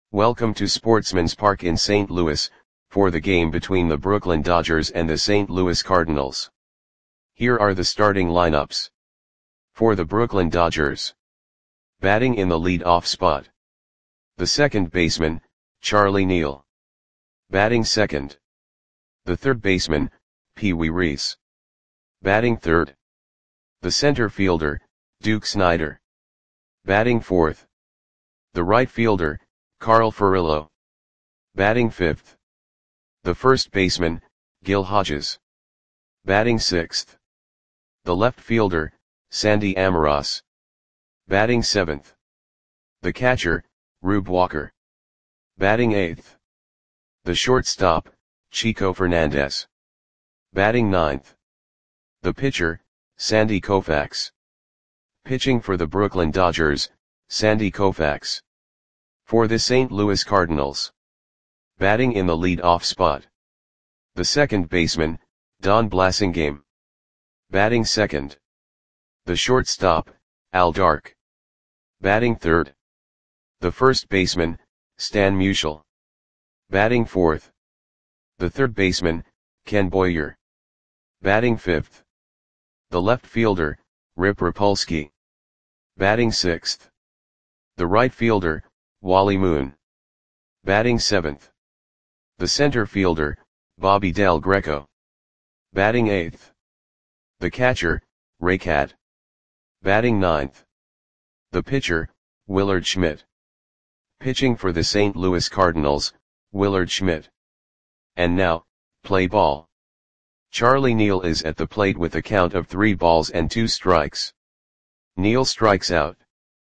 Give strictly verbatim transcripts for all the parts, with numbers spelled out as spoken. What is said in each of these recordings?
Welcome to Sportsman's Park in Saint Louis, for the game between the Brooklyn Dodgers and the Saint Louis Cardinals. Here are the starting lineups. For the Brooklyn Dodgers. Batting in the lead-off spot. The second baseman, Charlie Neal. Batting second. The third baseman, Pee Wee Reese. Batting third. The center fielder, Duke Snider. Batting fourth. The right fielder, Carl Furillo. Batting fifth. The first baseman, Gil Hodges. Batting sixth. The left fielder, Sandy Almaraz. Batting seventh. The catcher, Rube Walker. Batting eighth. The shortstop, Chico Fernandez. Batting ninth. The pitcher, Sandy Koufax. Pitching for the Brooklyn Dodgers, Sandy Koufax. For the Saint Louis Cardinals. Batting in the lead-off spot. The second baseman, Don Blasingame. Batting second. The shortstop, Al Dark. Batting third. The first baseman, Stan Musial. Batting fourth. The third baseman, Ken Boyer. Batting fifth. The left fielder, Rip Rapolsky. Batting sixth. The right fielder, Wally Moon. Batting seventh. The center fielder, Bobby Del Greco. Batting eighth. The catcher, Ray Catt. Batting ninth. The pitcher, Willard Schmidt. Pitching for the Saint Louis Cardinals, Willard Schmidt. And now, play ball. Charlie Neal is at the plate with a count of three balls and two strikes. Neal strikes out.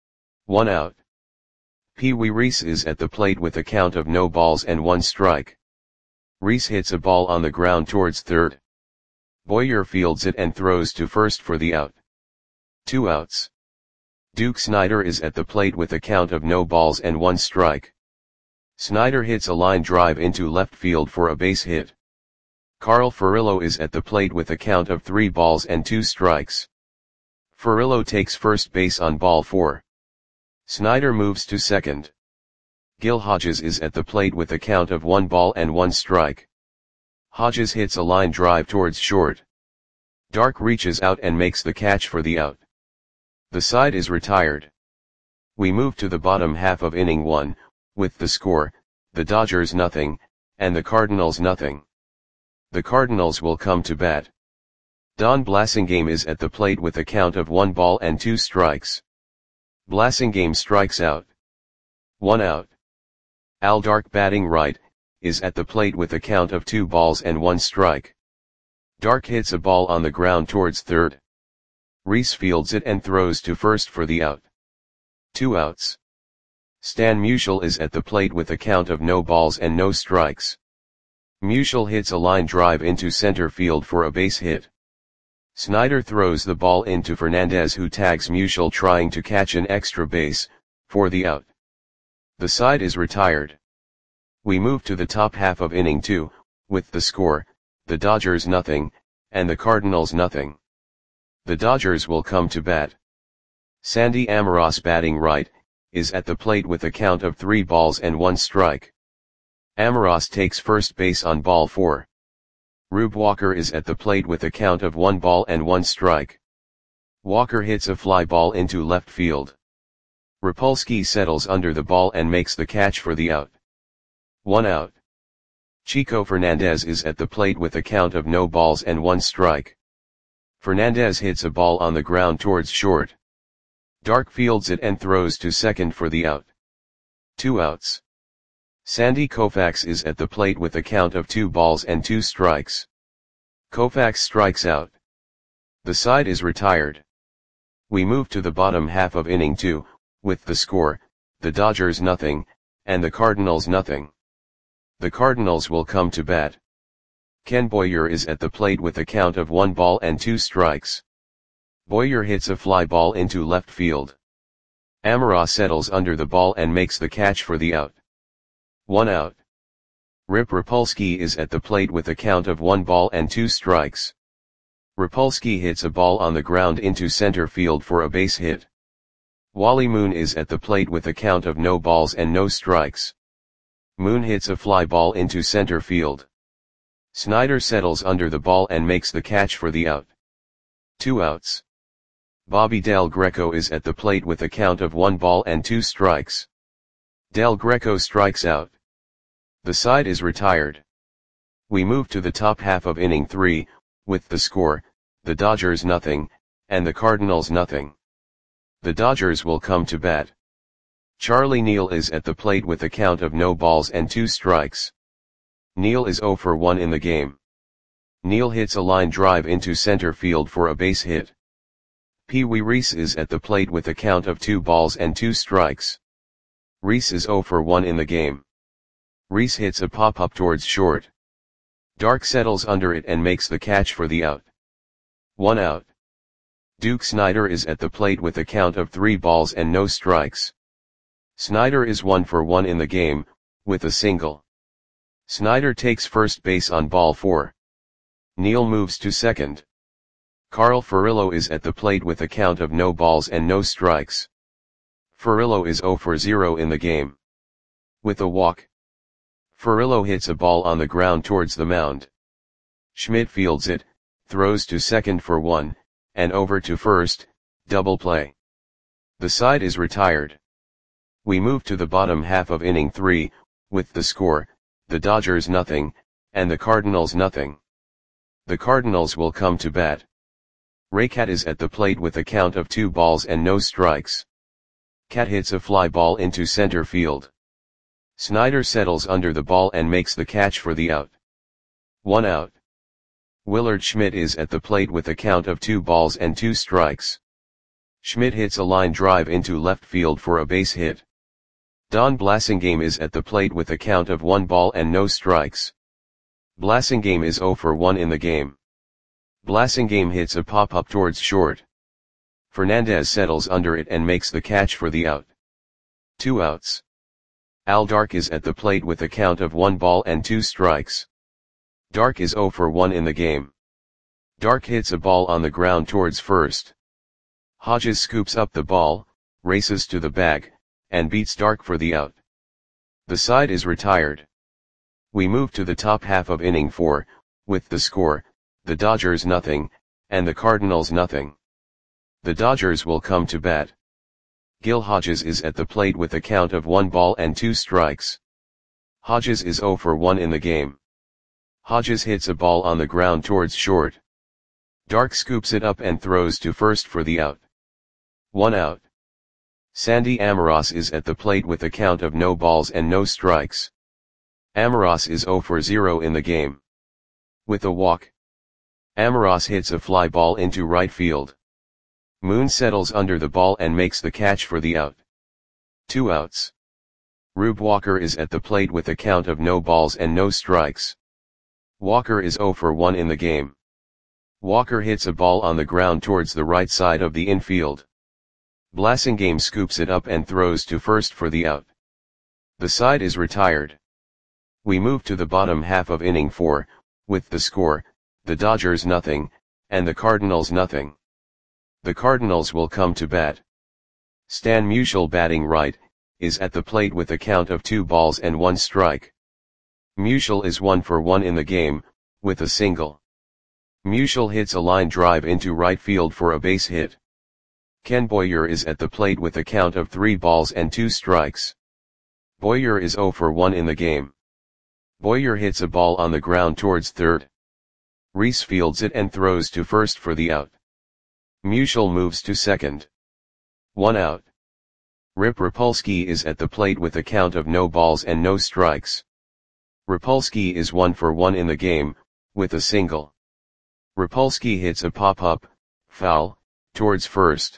One out. Pee Wee Reese is at the plate with a count of no balls and one strike. Reese hits a ball on the ground towards third. Boyer fields it and throws to first for the out. Two outs. Duke Snider is at the plate with a count of no balls and one strike. Snider hits a line drive into left field for a base hit. Carl Furillo is at the plate with a count of three balls and two strikes. Furillo takes first base on ball four. Snider moves to second. Gil Hodges is at the plate with a count of one ball and one strike. Hodges hits a line drive towards short. Dark reaches out and makes the catch for the out. The side is retired. We move to the bottom half of inning one, with the score, the Dodgers nothing, and the Cardinals nothing. The Cardinals will come to bat. Don Blasingame is at the plate with a count of one ball and two strikes. Blasingame strikes out. One out. Al Dark batting right, is at the plate with a count of two balls and one strike. Dark hits a ball on the ground towards third. Reese fields it and throws to first for the out. Two outs. Stan Musial is at the plate with a count of no balls and no strikes. Musial hits a line drive into center field for a base hit. Snider throws the ball into Fernandez, who tags Musial trying to catch an extra base, for the out. The side is retired. We move to the top half of inning two, with the score, the Dodgers nothing, and the Cardinals nothing. The Dodgers will come to bat. Sandy Almaraz batting right, is at the plate with a count of three balls and one strike. Almaraz takes first base on ball four. Rube Walker is at the plate with a count of one ball and one strike. Walker hits a fly ball into left field. Rapolsky settles under the ball and makes the catch for the out. One out. Chico Fernandez is at the plate with a count of no balls and one strike. Fernandez hits a ball on the ground towards short. Dark fields it and throws to second for the out. Two outs. Sandy Koufax is at the plate with a count of two balls and two strikes. Koufax strikes out. The side is retired. We move to the bottom half of inning two, with the score, the Dodgers nothing, and the Cardinals nothing. The Cardinals will come to bat. Ken Boyer is at the plate with a count of one ball and two strikes. Boyer hits a fly ball into left field. Almaraz settles under the ball and makes the catch for the out. One out. Rip Rapolsky is at the plate with a count of one ball and two strikes. Rapolsky hits a ball on the ground into center field for a base hit. Wally Moon is at the plate with a count of no balls and no strikes. Moon hits a fly ball into center field. Snyder settles under the ball and makes the catch for the out. Two outs. Bobby Del Greco is at the plate with a count of one ball and two strikes. Del Greco strikes out. The side is retired. We move to the top half of inning three, with the score, the Dodgers nothing, and the Cardinals nothing. The Dodgers will come to bat. Charlie Neal is at the plate with a count of no balls and two strikes. Neal is zero for one in the game. Neal hits a line drive into center field for a base hit. Pee Wee Reese is at the plate with a count of two balls and two strikes. Reese is zero for one in the game. Reese hits a pop-up towards short. Dark settles under it and makes the catch for the out. One out. Duke Snider is at the plate with a count of three balls and no strikes. Snider is one for one in the game, with a single. Snider takes first base on ball four. Neal moves to second. Carl Furillo is at the plate with a count of no balls and no strikes. Furillo is zero for zero in the game. With a walk. Furillo hits a ball on the ground towards the mound. Schmidt fields it, throws to second for one, and over to first, double play. The side is retired. We move to the bottom half of inning three, with the score, the Dodgers nothing, and the Cardinals nothing. The Cardinals will come to bat. Raycat is at the plate with a count of two balls and no strikes. Cat hits a fly ball into center field. Snyder settles under the ball and makes the catch for the out. One out. Willard Schmidt is at the plate with a count of two balls and two strikes. Schmidt hits a line drive into left field for a base hit. Don Blasingame is at the plate with a count of one ball and no strikes. Blasingame is zero for one in the game. Blasingame hits a pop-up towards short. Fernandez settles under it and makes the catch for the out. Two outs. Al Dark is at the plate with a count of one ball and two strikes. Dark is zero for one in the game. Dark hits a ball on the ground towards first. Hodges scoops up the ball, races to the bag, and beats Dark for the out. The side is retired. We move to the top half of inning four, with the score, the Dodgers nothing, and the Cardinals nothing. The Dodgers will come to bat. Gil Hodges is at the plate with a count of one ball and two strikes. Hodges is zero for one in the game. Hodges hits a ball on the ground towards short. Dark scoops it up and throws to first for the out. One out. Sandy Amoros is at the plate with a count of no balls and no strikes. Amoros is zero for zero in the game. With a walk. Amoros hits a fly ball into right field. Moon settles under the ball and makes the catch for the out. Two outs. Rube Walker is at the plate with a count of no balls and no strikes. Walker is zero for one in the game. Walker hits a ball on the ground towards the right side of the infield. Blasingame scoops it up and throws to first for the out. The side is retired. We move to the bottom half of inning four, with the score, the Dodgers nothing, and the Cardinals nothing. The Cardinals will come to bat. Stan Musial, batting right, is at the plate with a count of two balls and one strike. Musial is one for one in the game, with a single. Musial hits a line drive into right field for a base hit. Ken Boyer is at the plate with a count of three balls and two strikes. Boyer is zero for one in the game. Boyer hits a ball on the ground towards third. Reese fields it and throws to first for the out. Musial moves to second. One out. Rip Rapolsky is at the plate with a count of no balls and no strikes. Rapolsky is one for one in the game, with a single. Rapolsky hits a pop-up, foul, towards first.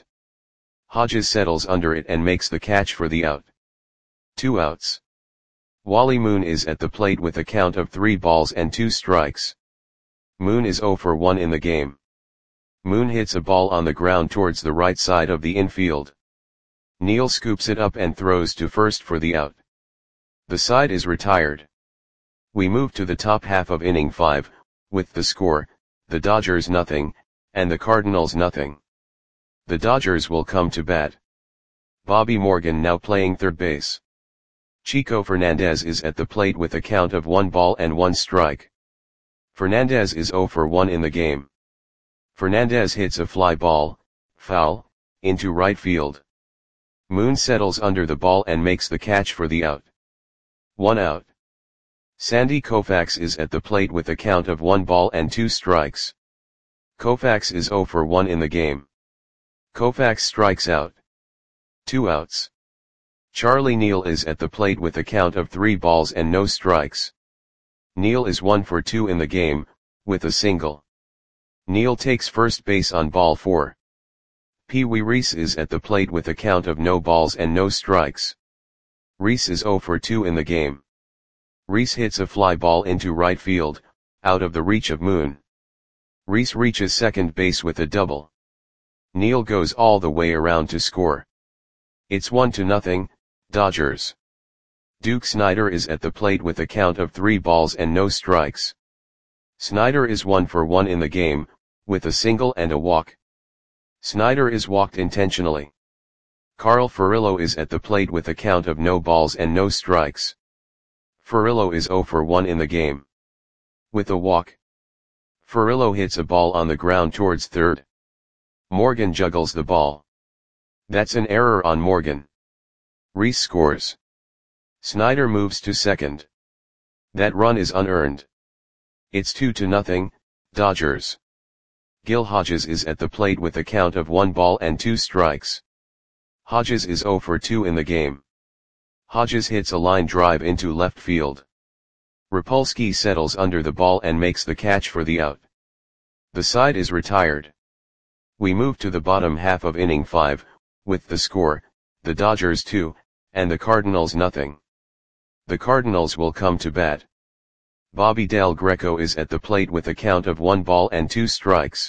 Hodges settles under it and makes the catch for the out. Two outs. Wally Moon is at the plate with a count of three balls and two strikes. Moon is zero for one in the game. Moon hits a ball on the ground towards the right side of the infield. Neal scoops it up and throws to first for the out. The side is retired. We move to the top half of inning five, with the score, the Dodgers nothing, and the Cardinals nothing. The Dodgers will come to bat. Bobby Morgan now playing third base. Chico Fernandez is at the plate with a count of one ball and one strike. Fernandez is zero for one in the game. Fernandez hits a fly ball, foul, into right field. Moon settles under the ball and makes the catch for the out. One out. Sandy Koufax is at the plate with a count of one ball and two strikes. Koufax is zero for one in the game. Koufax strikes out. Two outs. Charlie Neal is at the plate with a count of three balls and no strikes. Neal is one for two in the game, with a single. Neal takes first base on ball four. Pee Wee Reese is at the plate with a count of no balls and no strikes. Reese is zero for two in the game. Reese hits a fly ball into right field, out of the reach of Moon. Reese reaches second base with a double. Neal goes all the way around to score. It's one to nothing, Dodgers. Duke Snider is at the plate with a count of three balls and no strikes. Snider is one for one in the game, with a single and a walk. Snider is walked intentionally. Carl Furillo is at the plate with a count of no balls and no strikes. Furillo is zero for one in the game. With a walk. Furillo hits a ball on the ground towards third. Morgan juggles the ball. That's an error on Morgan. Reese scores. Snider moves to second. That run is unearned. It's two to nothing, Dodgers. Gil Hodges is at the plate with a count of one ball and two strikes. Hodges is zero for two in the game. Hodges hits a line drive into left field. Rapolsky settles under the ball and makes the catch for the out. The side is retired. We move to the bottom half of inning five, with the score, the Dodgers two, and the Cardinals nothing. The Cardinals will come to bat. Bobby Del Greco is at the plate with a count of one ball and two strikes.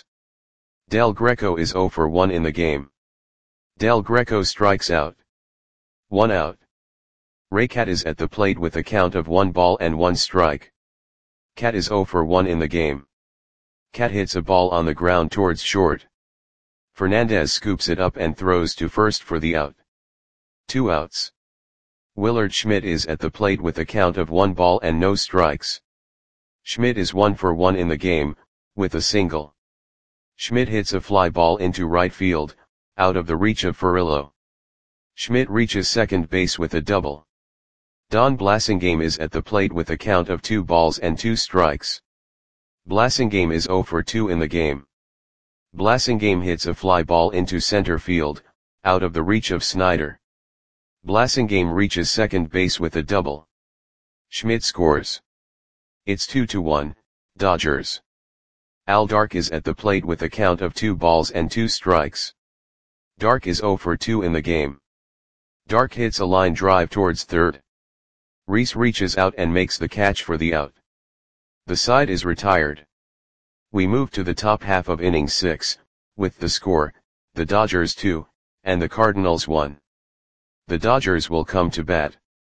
Del Greco is zero for one in the game. Del Greco strikes out. One out. Ray Cat is at the plate with a count of one ball and one strike. Cat is zero for one in the game. Cat hits a ball on the ground towards short. Fernandez scoops it up and throws to first for the out. Two outs. Willard Schmidt is at the plate with a count of one ball and no strikes. Schmidt is one for one in the game, with a single. Schmidt hits a fly ball into right field, out of the reach of Furillo. Schmidt reaches second base with a double. Don Blasingame is at the plate with a count of two balls and two strikes. Blasingame is zero for two in the game. Blasingame hits a fly ball into center field, out of the reach of Snider. Blasingame reaches second base with a double. Schmidt scores. It's two to one, Dodgers. Al Dark is at the plate with a count of two balls and two strikes. Dark is zero for two in the game. Dark hits a line drive towards third. Reese reaches out and makes the catch for the out. The side is retired. We move to the top half of inning six, with the score, the Dodgers two, and the Cardinals one. The Dodgers will come to bat.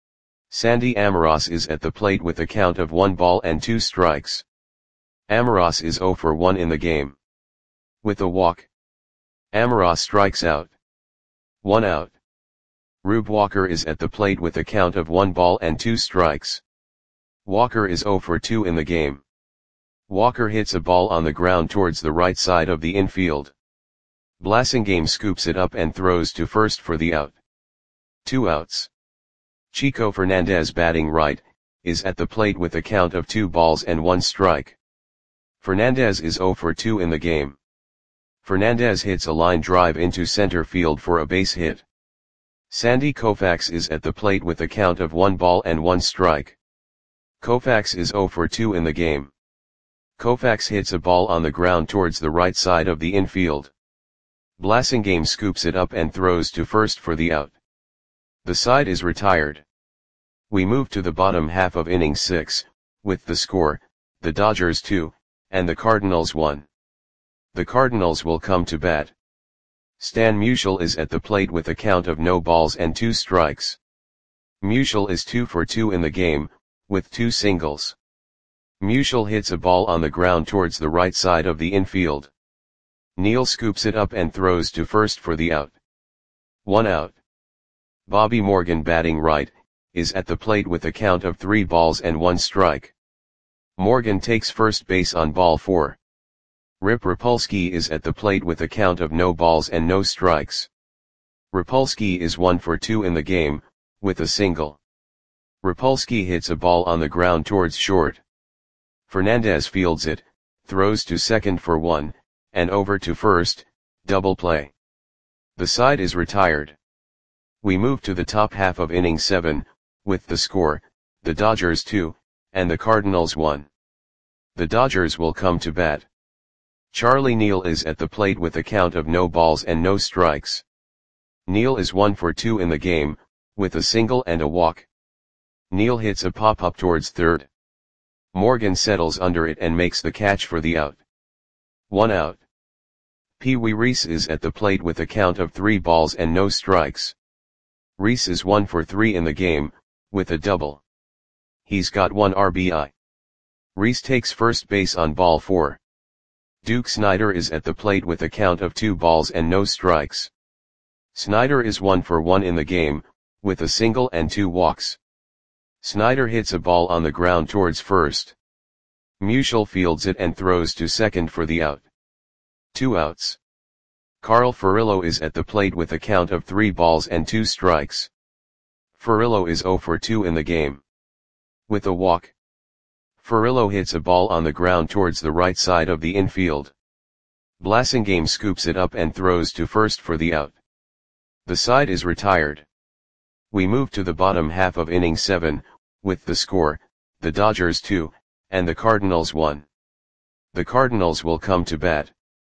Sandy Amoros is at the plate with a count of one ball and two strikes. Amoros is zero for one in the game. With a walk. Amoros strikes out. One out. Rube Walker is at the plate with a count of one ball and two strikes. Walker is zero for two in the game. Walker hits a ball on the ground towards the right side of the infield. Blasingame scoops it up and throws to first for the out. Two outs. Chico Fernandez, batting right, is at the plate with a count of two balls and one strike. Fernandez is zero for two in the game. Fernandez hits a line drive into center field for a base hit. Sandy Koufax is at the plate with a count of one ball and one strike. Koufax is zero for two in the game. Koufax hits a ball on the ground towards the right side of the infield. Blasingame scoops it up and throws to first for the out. The side is retired. We move to the bottom half of inning six, with the score, the Dodgers two, and the Cardinals one. The Cardinals will come to bat. Stan Musial is at the plate with a count of no balls and two strikes. Musial is two for two in the game, with two singles. Musial hits a ball on the ground towards the right side of the infield. Neal scoops it up and throws to first for the out. One out. Bobby Morgan, batting right, is at the plate with a count of three balls and one strike. Morgan takes first base on ball four. Rip Rapolsky is at the plate with a count of no balls and no strikes. Rapolsky is one for two in the game, with a single. Rapolsky hits a ball on the ground towards short. Fernandez fields it, throws to second for one, and over to first, double play. The side is retired. We move to the top half of inning seven, with the score, the Dodgers two, and the Cardinals one. The Dodgers will come to bat. Charlie Neal is at the plate with a count of no balls and no strikes. Neal is one for two in the game, with a single and a walk. Neal hits a pop-up towards third. Morgan settles under it and makes the catch for the out. One out. Pee Wee Reese is at the plate with a count of three balls and no strikes. Reese is one for three in the game, with a double. He's got one R B I. Reese takes first base on ball four. Duke Snider is at the plate with a count of two balls and no strikes. Snider is one for one in the game, with a single and two walks. Snider hits a ball on the ground towards first. Musial fields it and throws to second for the out. Two outs. Carl Furillo is at the plate with a count of three balls and two strikes. Furillo is zero for two in the game. With a walk. Furillo hits a ball on the ground towards the right side of the infield. Blasingame scoops it up and throws to first for the out. The side is retired. We move to the bottom half of inning seven, with the score, the Dodgers two, and the Cardinals one. The Cardinals will come to bat.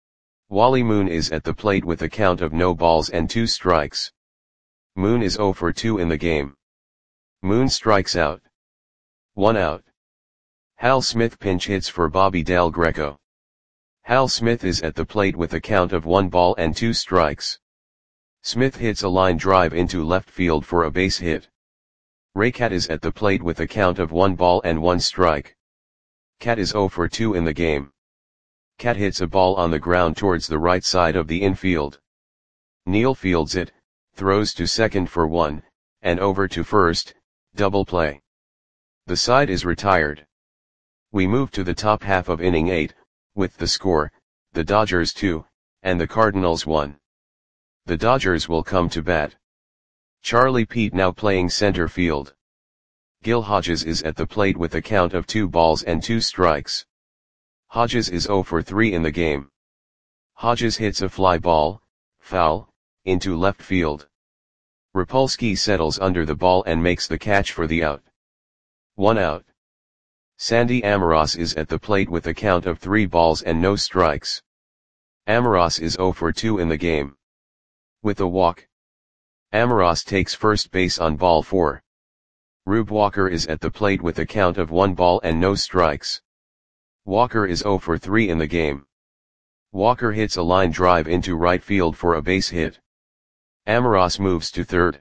Wally Moon is at the plate with a count of no balls and two strikes. Moon is zero for two in the game. Moon strikes out. One out. Hal Smith pinch hits for Bobby Del Greco. Hal Smith is at the plate with a count of one ball and two strikes. Smith hits a line drive into left field for a base hit. Ray Cat is at the plate with a count of one ball and one strike. Cat is zero for two in the game. Cat hits a ball on the ground towards the right side of the infield. Neal fields it, throws to second for one, and over to first, double play. The side is retired. We move to the top half of inning eight, with the score, the Dodgers two, and the Cardinals one. The Dodgers will come to bat. Charlie Pete now playing center field. Gil Hodges is at the plate with a count of two balls and two strikes. Hodges is zero for three in the game. Hodges hits a fly ball, foul, into left field. Rapolsky settles under the ball and makes the catch for the out. One out. Sandy Amoros is at the plate with a count of three balls and no strikes. Amoros is zero for two in the game. With a walk. Amoros takes first base on ball four. Rube Walker is at the plate with a count of one ball and no strikes. Walker is zero for three in the game. Walker hits a line drive into right field for a base hit. Amoros moves to third.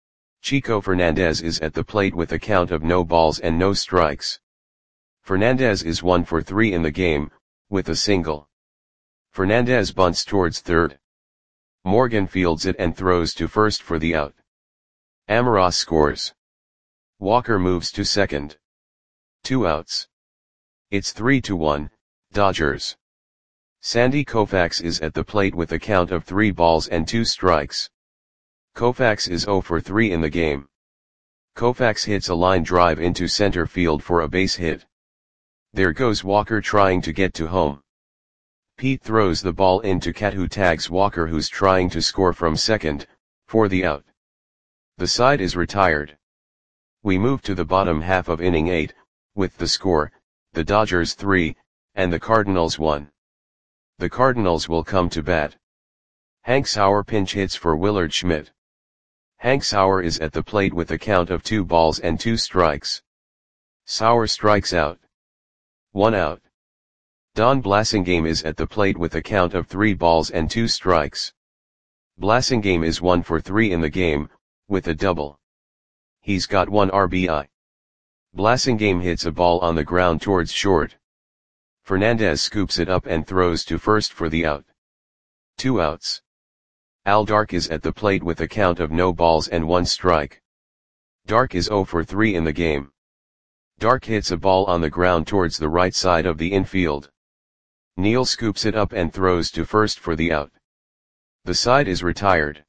Chico Fernandez is at the plate with a count of no balls and no strikes. Fernandez is one for three in the game, with a single. Fernandez bunts towards third. Morgan fields it and throws to first for the out. Amoros scores. Walker moves to second. Two outs. It's three to one, Dodgers. Sandy Koufax is at the plate with a count of three balls and two strikes. Koufax is zero for three in the game. Koufax hits a line drive into center field for a base hit. There goes Walker trying to get to home. Pete throws the ball into Cat, who tags Walker, who's trying to score from second, for the out. The side is retired. We move to the bottom half of inning eight, with the score, the Dodgers three, and the Cardinals one. The Cardinals will come to bat. Hank Sauer pinch hits for Willard Schmidt. Hank Sauer is at the plate with a count of two balls and two strikes. Sauer strikes out. One out. Don Blasingame is at the plate with a count of three balls and two strikes. Blasingame is one for three in the game, with a double. He's got one R B I. Blasingame hits a ball on the ground towards short. Fernandez scoops it up and throws to first for the out. Two outs. Al Dark is at the plate with a count of no balls and one strike. Dark is zero for three in the game. Dark hits a ball on the ground towards the right side of the infield. Neil scoops it up and throws to first for the out. The side is retired.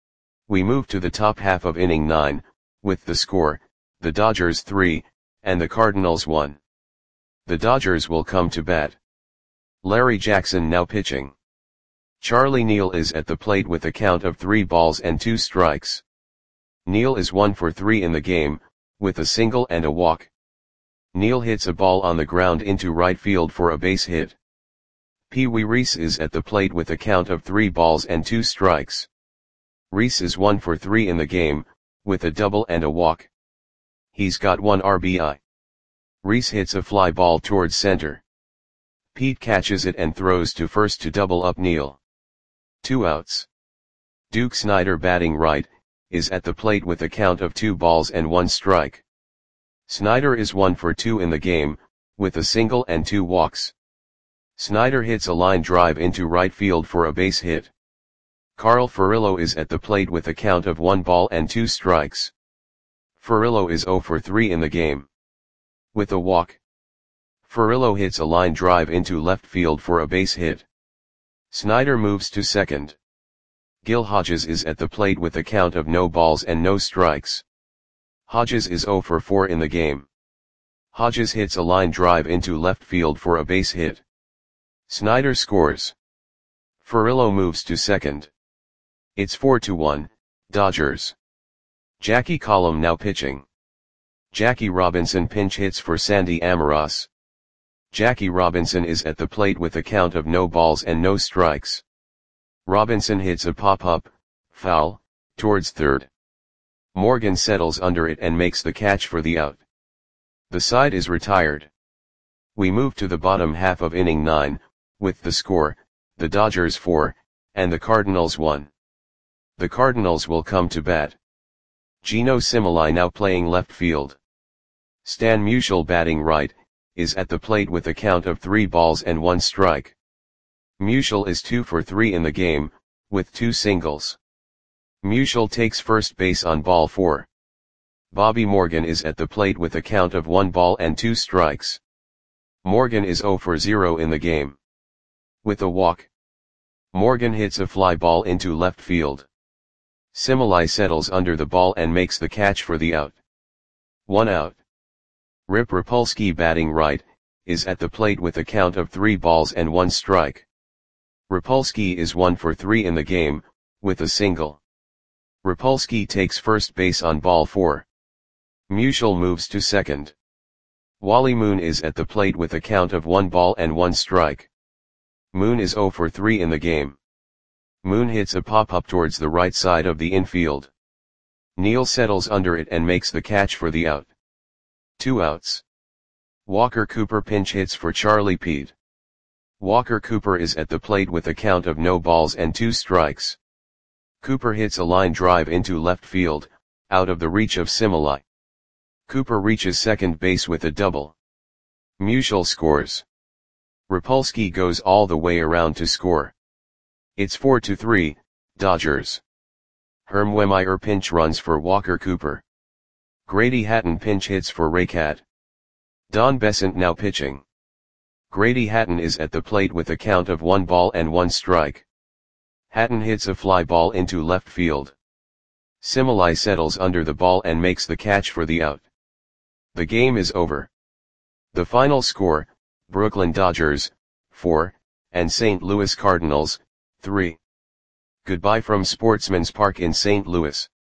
We move to the top half of inning nine, with the score, the Dodgers three, and the Cardinals one. The Dodgers will come to bat. Larry Jackson now pitching. Charlie Neal is at the plate with a count of three balls and two strikes. Neal is one for three in the game, with a single and a walk. Neal hits a ball on the ground into right field for a base hit. Pee Wee Reese is at the plate with a count of three balls and two strikes. Reese is one for three in the game, with a double and a walk. He's got one R B I. Reese hits a fly ball towards center. Pete catches it and throws to first to double up Neal. Two outs. Duke Snider, batting right, is at the plate with a count of two balls and one strike. Snider is one for two in the game, with a single and two walks. Snider hits a line drive into right field for a base hit. Carl Furillo is at the plate with a count of one ball and two strikes. Furillo is zero for three in the game. With a walk. Furillo hits a line drive into left field for a base hit. Snider moves to second. Gil Hodges is at the plate with a count of no balls and no strikes. Hodges is zero for four in the game. Hodges hits a line drive into left field for a base hit. Snider scores. Furillo moves to second. It's four to one, Dodgers. Jackie Collum now pitching. Jackie Robinson pinch hits for Sandy Almaraz. Jackie Robinson is at the plate with a count of no balls and no strikes. Robinson hits a pop-up, foul, towards third. Morgan settles under it and makes the catch for the out. The side is retired. We move to the bottom half of inning nine, with the score, the Dodgers four, and the Cardinals one. The Cardinals will come to bat. Geno Similai now playing left field. Stan Musial, batting right, is at the plate with a count of three balls and one strike. Musial is two for three in the game, with two singles. Musial takes first base on ball four. Bobby Morgan is at the plate with a count of one ball and two strikes. Morgan is zero for zero in the game. With a walk. Morgan hits a fly ball into left field. Similai settles under the ball and makes the catch for the out. One out. Rip Rapolsky, batting right, is at the plate with a count of three balls and one strike. Rapolsky is one for three in the game, with a single. Rapolsky takes first base on ball four. Musial moves to second. Wally Moon is at the plate with a count of one ball and one strike. Moon is zero for three in the game. Moon hits a pop-up towards the right side of the infield. Neal settles under it and makes the catch for the out. Two outs. Walker Cooper pinch hits for Charlie Pete. Walker Cooper is at the plate with a count of no balls and two strikes. Cooper hits a line drive into left field, out of the reach of Similai. Cooper reaches second base with a double. Musial scores. Rapolsky goes all the way around to score. It's four to three, Dodgers. Herm Wehmeyer pinch runs for Walker Cooper. Grady Hatton pinch hits for Raycat. Don Besant now pitching. Grady Hatton is at the plate with a count of one ball and one strike. Hatton hits a fly ball into left field. Similai settles under the ball and makes the catch for the out. The game is over. The final score, Brooklyn Dodgers, four, and Saint Louis Cardinals, three. Goodbye from Sportsman's Park in Saint Louis.